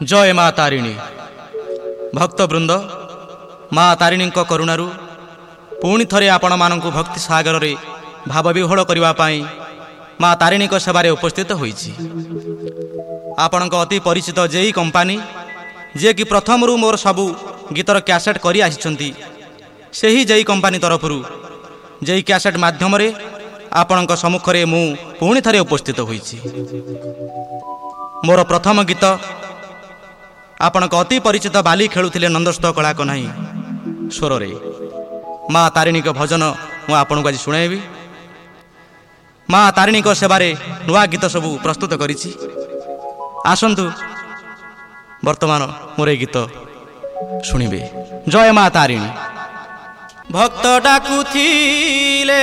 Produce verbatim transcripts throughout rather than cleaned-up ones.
जय माँ तारिणी। भक्तवृंद माँ तारिणी करुणारू पुणी थरे आपण मानकु भक्ति सागर रे भाव विह्वल करने माँ तारिणी सेवारे उपस्थित होईछि। आपणक अति परिचित जेई कंपानी जे कि प्रथम रु मोर सबू गीतर कैसेट करी आसिछंती सेही जेई कंपानी तरफरु जेई कैसेट माध्यम रे आपणक सम्मुख रे मु पुणी थरे उपस्थित होईछि। मोर प्रथम गीत आपणक अति परिचित बाली खेलुथिले नंदस्थ कला कन्हाई स्वर रे माँ तारिणी भजन मु आपणक आज शुणाइबी। माँ तारिणी सेवारे नुआ गीत सबू प्रस्तुत करिछि। आसंतु वर्तमान मोर गीत शुणिबे। जय माँ तारिणी। भक्त डाकुथिले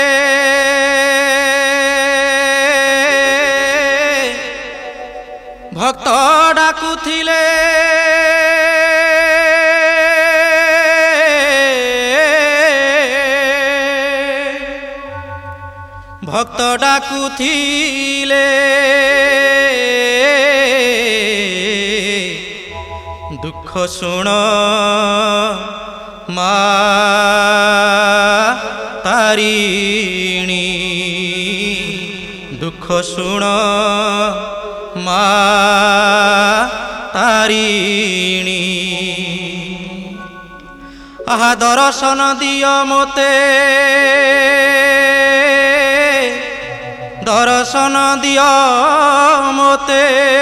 भक्त डाकुथिले भक्त डाकुथिले दुख शुण माँ तारिणी दुख शुण माँ तारिणी। आहा दर्शन दियो मोते दर्शन दियो मोते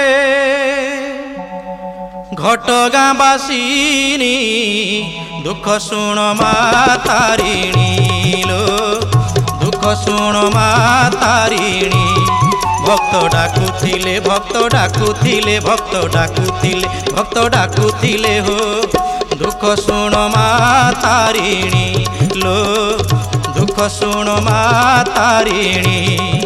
घटगाँ बासिनी दुख शुण माँ तारिणी लो दुख शुण माँ तारिणी। भक्त डाकुथिले भक्त डाकुथिले भक्त डाकुथिले भक्त डाकुथिले हो दुख शुण माँ तारिणी लो दुख शुण माँ तारिणी।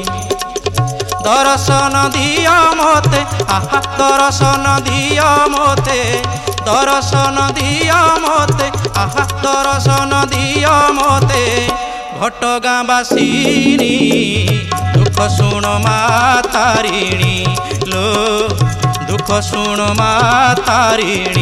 दर्शन दियो मोते आहा दर्शन दियो मोते दर्शन दियो मोते आहा दर्शन दियो मोते घटगाँ बासिनी दुख शुण माँ तारिणी लो दुख शुण माँ तारिणी।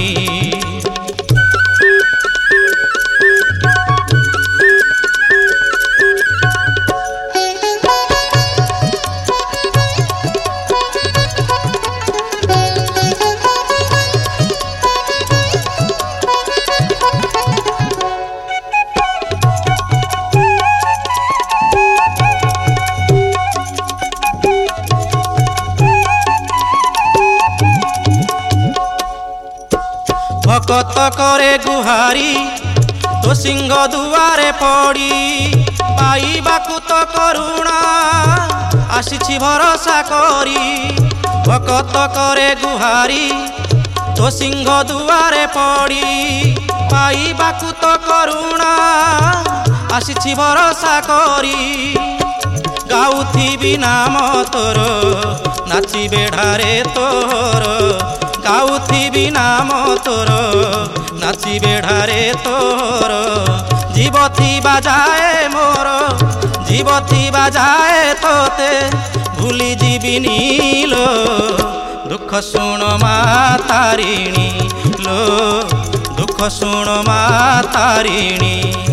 भक्त करे गुहारी तो सिंह दुआरे पड़ी पाइबाकु तो करुणा आसिछि भरोसा करी। भक्त करे गुहारी तो सिंह दुआरे पड़ी पाइबाकु तो करुणा आसिछि भरोसा करी। गाउथिबी नाम तोर नाची बेढ़ारे तोर गाउथिबी नाम तोर नाची बेढ़ारे तोर जीवथी बाजाए मोर जीवथी बाजाए तोते भूली जीविनी लो दुख शुण माँ तारिणी लो दुख शुण माँ तारिणी।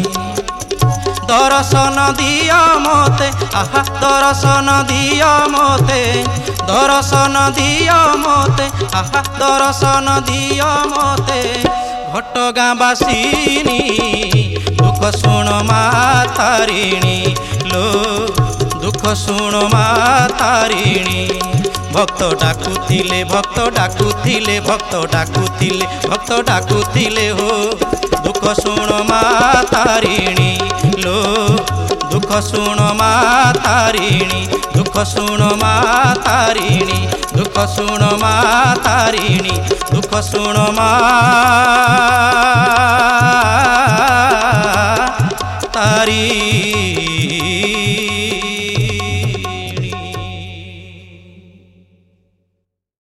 दर्शन दियो मोते आहा दर्शन दियो मोते दर्शन दियो मोते आहा दर्शन दियो मोते घटगाँ बासिनी दुख शुण माँ तारिणी लो दुख शुण माँ तारिणी। भक्त डाकुथिले भक्त डाकुथिले भक्त डाकुथिले भक्त डाकुथिले हो दुख शुण माँ तारिणी लो दुख शुण माँ तारिणी दुख शुण माँ तारिणी दुख शुण माँ तारिणी दुख शुण माँ